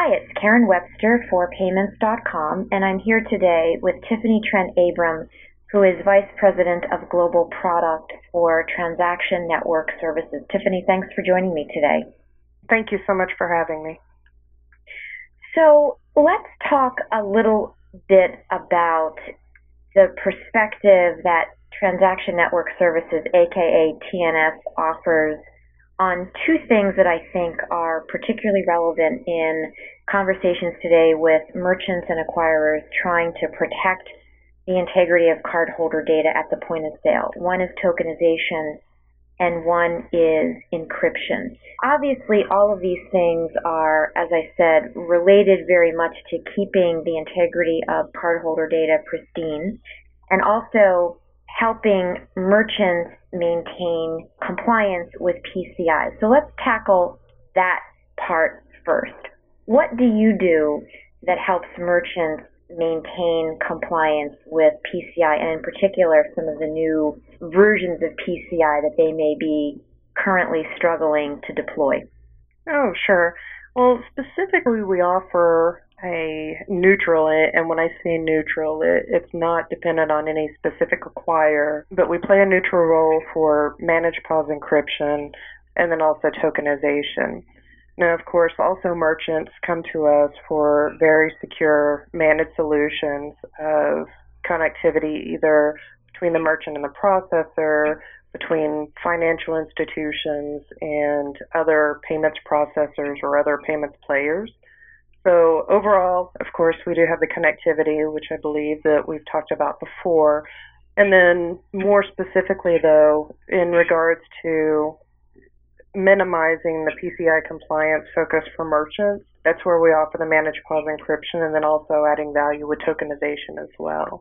Hi, it's Karen Webster for Payments.com, and I'm here today with Tiffany Trent Abrams, who is Vice President of Global Product for Transaction Network Services. Tiffany, thanks for joining me today. Thank you so much for having me. So let's talk a little bit about the perspective that Transaction Network Services, aka TNS, offers on two things that I think are particularly relevant in conversations today with merchants and acquirers trying to protect the integrity of cardholder data at the point of sale. One is tokenization and one is encryption. Obviously, all of these things are, as I said, related very much to keeping the integrity of cardholder data pristine and also helping merchants maintain compliance with PCI. So let's tackle that part first. What do you do that helps merchants maintain compliance with PCI, and in particular some of the new versions of PCI that they may be currently struggling to deploy? Oh, sure. Well, specifically, we offer a neutral, and when I say neutral, it's not dependent on any specific acquirer, but we play a neutral role for managed POS encryption and then also tokenization. Now, of course, also merchants come to us for very secure managed solutions of connectivity either between the merchant and the processor, between financial institutions and other payments processors or other payments players. So overall, of course, we do have the connectivity, which I believe that we've talked about before. And then more specifically, though, in regards to minimizing the PCI compliance focus for merchants, that's where we offer the managed POS encryption and then also adding value with tokenization as well.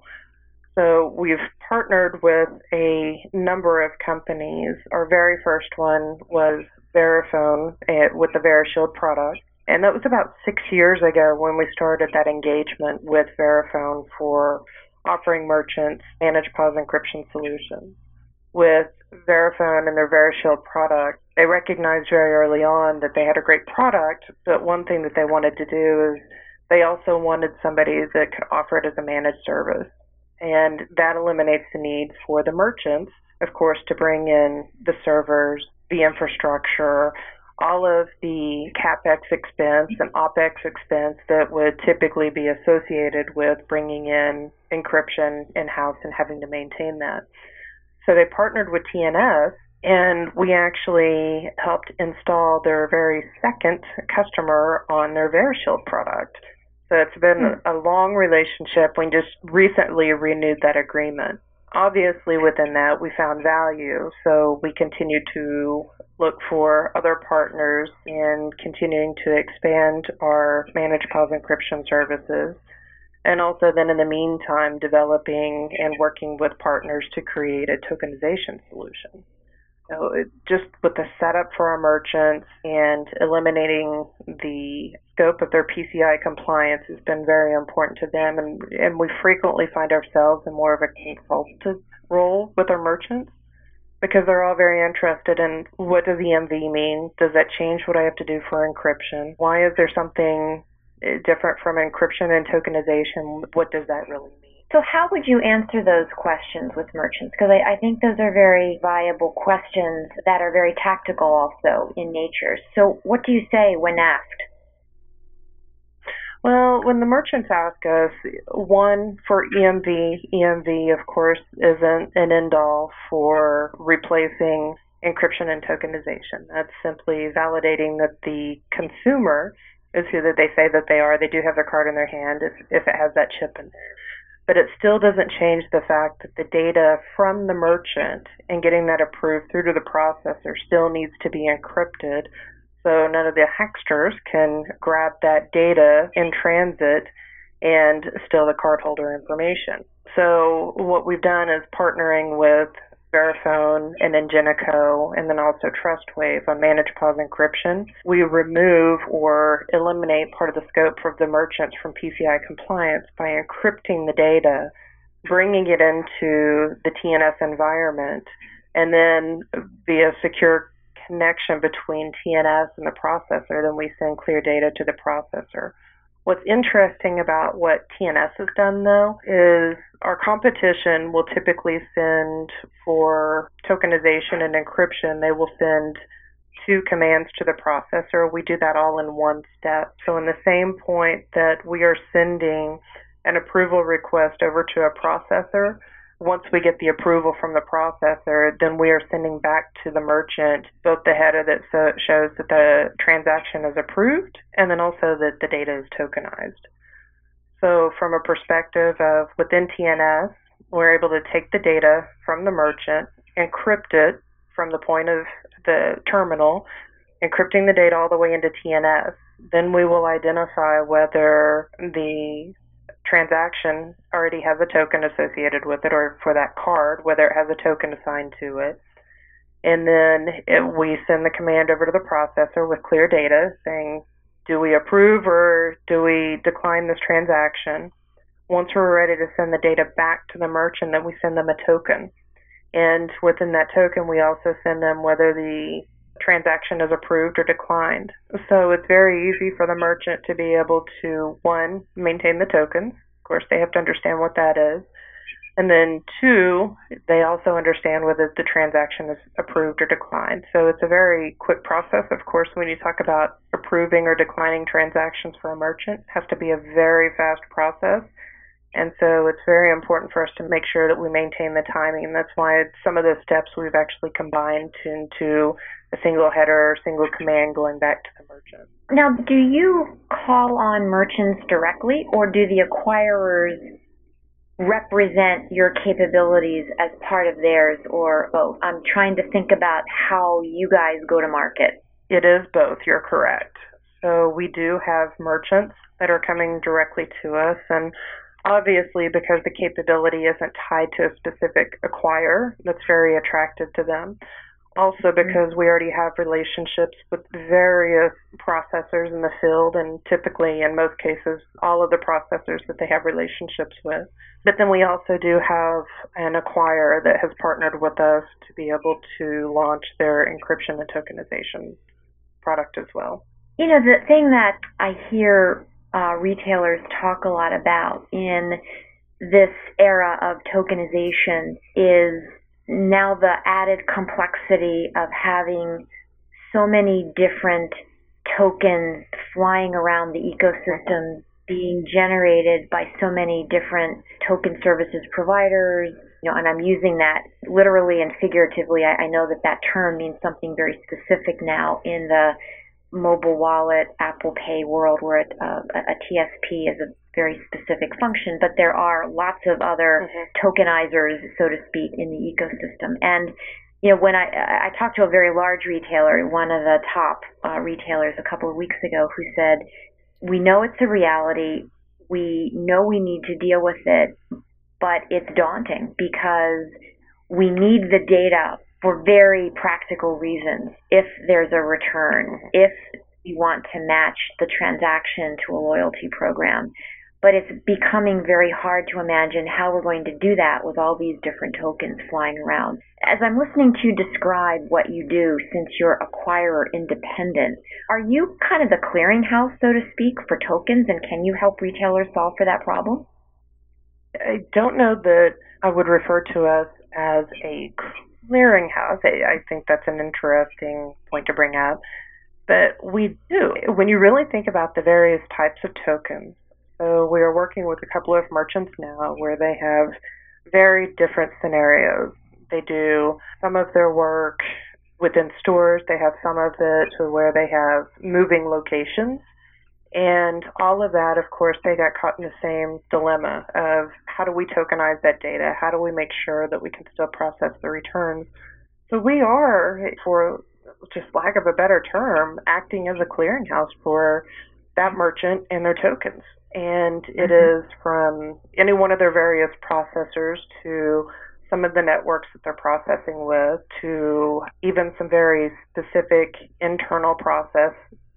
So we've partnered with a number of companies. Our very first one was Verifone with the VeriShield product. And that was about 6 years ago when we started that engagement with Verifone for offering merchants managed POS encryption solutions. With Verifone and their VeriShield product, they recognized very early on that they had a great product, but one thing that they wanted to do is they also wanted somebody that could offer it as a managed service. And that eliminates the need for the merchants, of course, to bring in the servers, the infrastructure, all of the CapEx expense and OpEx expense that would typically be associated with bringing in encryption in-house and having to maintain that. So they partnered with TNS, and we actually helped install their very second customer on their VeriShield product. So it's been a long relationship. We just recently renewed that agreement. Obviously, within that, we found value, so we continued to look for other partners in continuing to expand our managed POS encryption services, and also then in the meantime, developing and working with partners to create a tokenization solution. So just with the setup for our merchants and eliminating the scope of their PCI compliance has been very important to them, and we frequently find ourselves in more of a consultative role with our merchants because they're all very interested in what does EMV mean? Does that change what I have to do for encryption? Why is there something different from encryption and tokenization? What does that really mean? So how would you answer those questions with merchants? Because I think those are very viable questions that are very tactical also in nature. So what do you say when asked? Well, when the merchants ask us, one, for EMV, of course, isn't an end-all for replacing encryption and tokenization. That's simply validating that the consumer is who that they say that they are. They do have their card in their hand if it has that chip in there. But it still doesn't change the fact that the data from the merchant and getting that approved through to the processor still needs to be encrypted, so none of the hacksters can grab that data in transit and steal the cardholder information. So what we've done is partnering with Verifone and Ingenico and then also TrustWave on managed POS encryption. We remove or eliminate part of the scope of the merchants from PCI compliance by encrypting the data, bringing it into the TNS environment, and then via secure connection between TNS and the processor, then we send clear data to the processor. What's interesting about what TNS has done, though, is our competition will typically send, for tokenization and encryption, they will send 2 commands to the processor. We do that all in one step. So in the same point that we are sending an approval request over to a processor, once we get the approval from the processor, then we are sending back to the merchant both the header that shows that the transaction is approved and then also that the data is tokenized. So from a perspective of within TNS, we're able to take the data from the merchant, encrypt it from the point of the terminal, encrypting the data all the way into TNS. Then we will identify whether the transaction already has a token associated with it, or for that card, whether it has a token assigned to it. And then we send the command over to the processor with clear data saying, do we approve or do we decline this transaction? Once we're ready to send the data back to the merchant, then we send them a token. And within that token, we also send them whether the transaction is approved or declined. So it's very easy for the merchant to be able to, 1, maintain the tokens. Of course, they have to understand what that is. And then 2, they also understand whether the transaction is approved or declined. So it's a very quick process. Of course, when you talk about approving or declining transactions for a merchant, it has to be a very fast process. And so it's very important for us to make sure that we maintain the timing. And that's why some of those steps we've actually combined into a single header or single command going back to the merchant. Now, do you call on merchants directly, or do the acquirers represent your capabilities as part of theirs, or both? I'm trying to think about how you guys go to market. It is both. You're correct. So we do have merchants that are coming directly to us, and obviously, because the capability isn't tied to a specific acquirer, that's very attractive to them. Also, because we already have relationships with various processors in the field, and typically, in most cases, all of the processors that they have relationships with. But then we also do have an acquirer that has partnered with us to be able to launch their encryption and tokenization product as well. You know, the thing that I hear retailers talk a lot about in this era of tokenization is now the added complexity of having so many different tokens flying around the ecosystem, being generated by so many different token services providers. You know, and I'm using that literally and figuratively. I know that term means something very specific now in the mobile wallet, Apple Pay world, where a TSP is a very specific function, but there are lots of other tokenizers, so to speak, in the ecosystem. And you know, when I talked to a very large retailer, one of the top retailers a couple of weeks ago, who said, we know it's a reality, we know we need to deal with it, but it's daunting because we need the data for very practical reasons. If there's a return, if we want to match the transaction to a loyalty program. But it's becoming very hard to imagine how we're going to do that with all these different tokens flying around. As I'm listening to you describe what you do, since you're acquirer independent, are you kind of the clearinghouse, so to speak, for tokens, and can you help retailers solve for that problem? I don't know that I would refer to us as a clearinghouse. I think that's an interesting point to bring up. But we do. When you really think about the various types of tokens, so we are working with a couple of merchants now where they have very different scenarios. They do some of their work within stores. They have some of it to where they have moving locations. And all of that, of course, they got caught in the same dilemma of how do we tokenize that data? How do we make sure that we can still process the returns? So we are, for just lack of a better term, acting as a clearinghouse for that merchant and their tokens. And it is from any one of their various processors to some of the networks that they're processing with to even some very specific internal process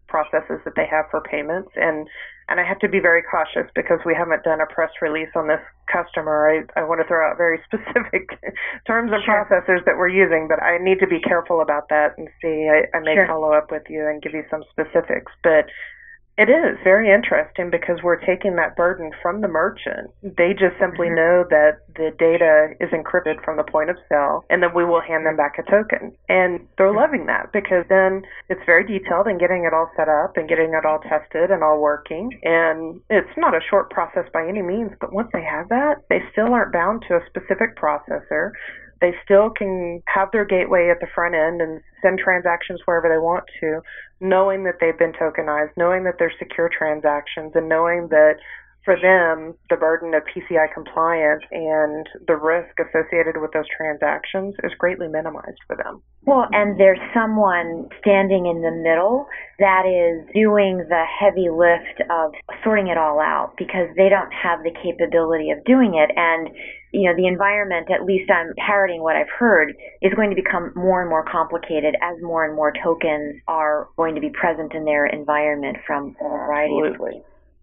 processes that they have for payments. And I have to be very cautious because we haven't done a press release on this customer. I want to throw out very specific terms and processes that we're using, but I need to be careful about that and see. I may follow up with you and give you some specifics. But it is very interesting because we're taking that burden from the merchant. They just simply know that the data is encrypted from the point of sale, and then we will hand them back a token. And they're loving that because then it's very detailed and getting it all set up and getting it all tested and all working. And it's not a short process by any means, but once they have that, they still aren't bound to a specific processor. They still can have their gateway at the front end and send transactions wherever they want to, knowing that they've been tokenized, knowing that they're secure transactions, and knowing that for them, the burden of PCI compliance and the risk associated with those transactions is greatly minimized for them. Well, and there's someone standing in the middle that is doing the heavy lift of sorting it all out because they don't have the capability of doing it. And the environment, at least I'm parroting what I've heard, is going to become more and more complicated as more and more tokens are going to be present in their environment from a variety of ways.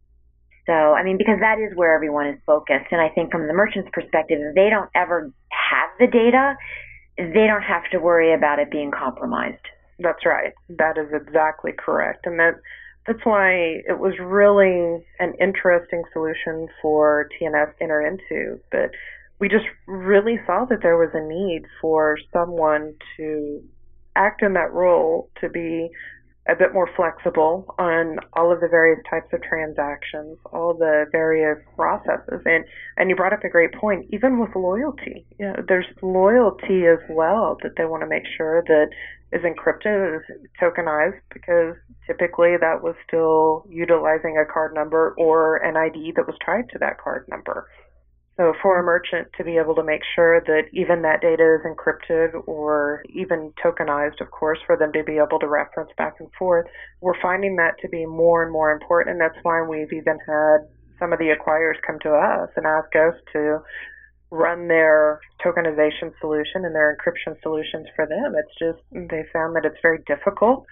So, because that is where everyone is focused. And I think from the merchant's perspective, if they don't ever have the data, they don't have to worry about it being compromised. That's right. That is exactly correct. And that's why it was really an interesting solution for TNS to enter into. But we just really saw that there was a need for someone to act in that role, to be a bit more flexible on all of the various types of transactions, all the various processes. And you brought up a great point, even with loyalty. There's loyalty as well that they want to make sure that is encrypted, is tokenized, because typically that was still utilizing a card number or an ID that was tied to that card number. So for a merchant to be able to make sure that even that data is encrypted or even tokenized, of course, for them to be able to reference back and forth, we're finding that to be more and more important. And that's why we've even had some of the acquirers come to us and ask us to run their tokenization solution and their encryption solutions for them. It's just, they found that it's very difficult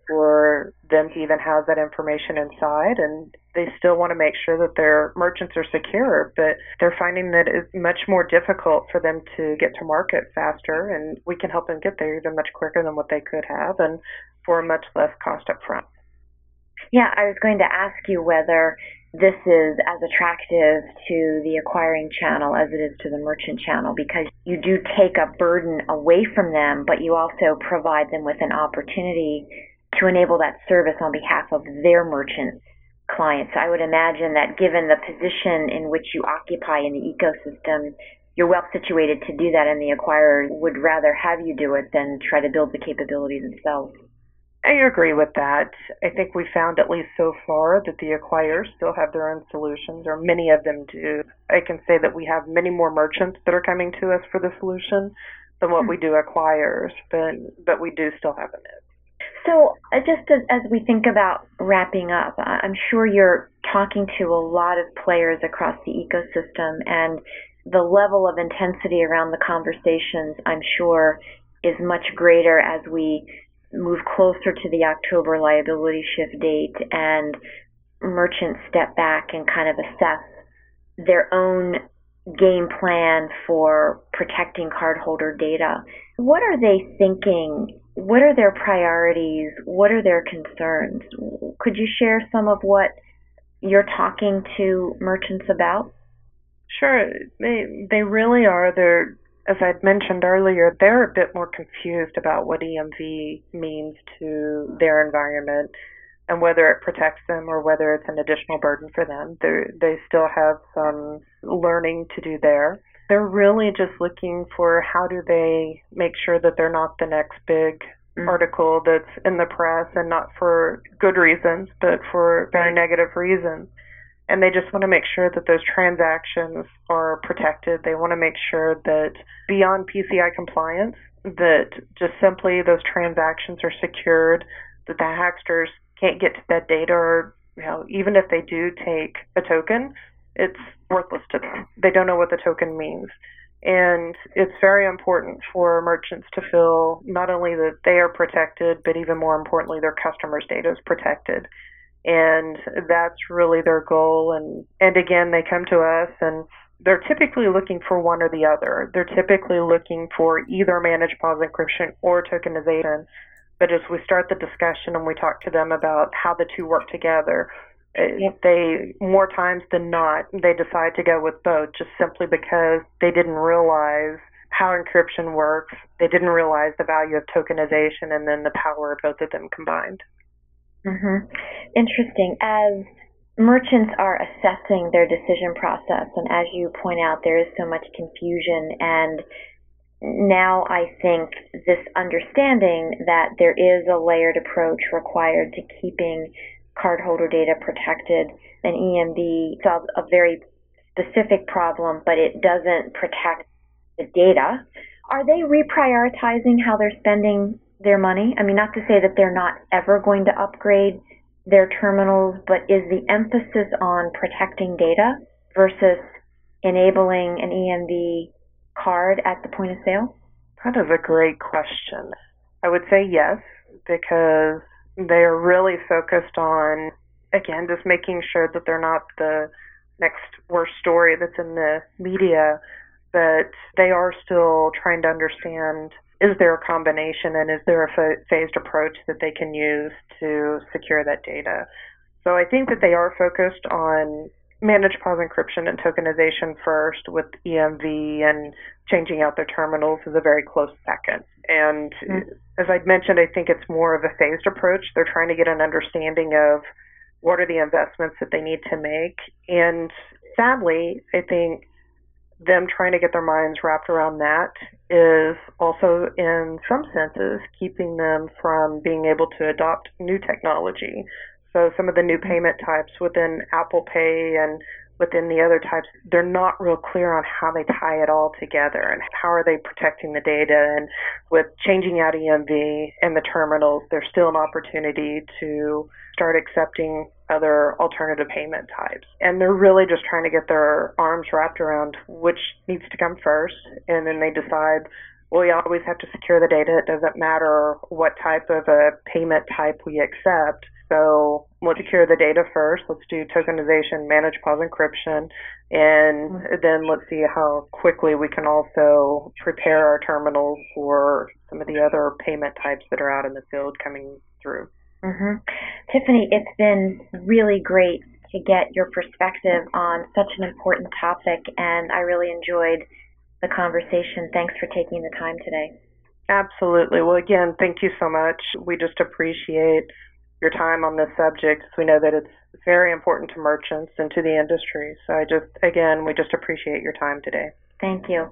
for them to even have that information inside, and they still want to make sure that their merchants are secure, but they're finding that it's much more difficult for them to get to market faster, and we can help them get there even much quicker than what they could have and for much less cost up front. Yeah, I was going to ask you whether this is as attractive to the acquiring channel as it is to the merchant channel, because you do take a burden away from them, but you also provide them with an opportunity to enable that service on behalf of their merchant clients. I would imagine that given the position in which you occupy in the ecosystem, you're well situated to do that, and the acquirer would rather have you do it than try to build the capability themselves. I agree with that. I think we found, at least so far, that the acquirers still have their own solutions, or many of them do. I can say that we have many more merchants that are coming to us for the solution than what we do acquirers, but we do still have a mix. So just as we think about wrapping up, I'm sure you're talking to a lot of players across the ecosystem, and the level of intensity around the conversations, I'm sure, is much greater as we move closer to the October liability shift date and merchants step back and kind of assess their own game plan for protecting cardholder data. What are they thinking? What are their priorities? What are their concerns? Could you share some of what you're talking to merchants about? Sure. They really are. They're, as I'd mentioned earlier, they're a bit more confused about what EMV means to their environment and whether it protects them or whether it's an additional burden for them. They still have some learning to do there. They're really just looking for how do they make sure that they're not the next big article that's in the press, and not for good reasons, but for very negative reasons. And they just want to make sure that those transactions are protected. They want to make sure that beyond PCI compliance, that just simply those transactions are secured, that the hacksters can't get to that data, or even if they do take a token, it's worthless to them. They don't know what the token means. And it's very important for merchants to feel not only that they are protected, but even more importantly, their customers' data is protected. And that's really their goal. And again, they come to us and they're typically looking for one or the other. They're typically looking for either managed POS encryption or tokenization. But as we start the discussion and we talk to them about how the two work together, they, more times than not, they decide to go with both just simply because they didn't realize how encryption works. They didn't realize the value of tokenization and then the power of both of them combined. Mm-hmm. Interesting. As merchants are assessing their decision process, and as you point out, there is so much confusion, and now I think this understanding that there is a layered approach required to keeping cardholder data protected. An EMV solves a very specific problem, but it doesn't protect the data. Are they reprioritizing how they're spending their money? I mean, not to say that they're not ever going to upgrade their terminals, but is the emphasis on protecting data versus enabling an EMV card at the point of sale? That is a great question. I would say yes, because they are really focused on, again, just making sure that they're not the next worst story that's in the media, but they are still trying to understand, is there a combination and is there a phased approach that they can use to secure that data? So I think that they are focused on managed POS encryption and tokenization first, with EMV and changing out their terminals is a very close second. And as I'd mentioned, I think it's more of a phased approach. They're trying to get an understanding of what are the investments that they need to make. And sadly, I think them trying to get their minds wrapped around that is also, in some senses, keeping them from being able to adopt new technology. So some of the new payment types within Apple Pay and within the other types, they're not real clear on how they tie it all together and how are they protecting the data. And with changing out EMV and the terminals, there's still an opportunity to start accepting other alternative payment types. And they're really just trying to get their arms wrapped around which needs to come first. And then they decide, well, we always have to secure the data. It doesn't matter what type of a payment type we accept. So let's secure the data first. Let's do tokenization, managed POS encryption, and then let's see how quickly we can also prepare our terminals for some of the other payment types that are out in the field coming through. Mm-hmm. Tiffany, it's been really great to get your perspective on such an important topic, and I really enjoyed the conversation. Thanks for taking the time today. Absolutely. Well, again, thank you so much. We just appreciate your time on this subject. We know that it's very important to merchants and to the industry. So we just appreciate your time today. Thank you.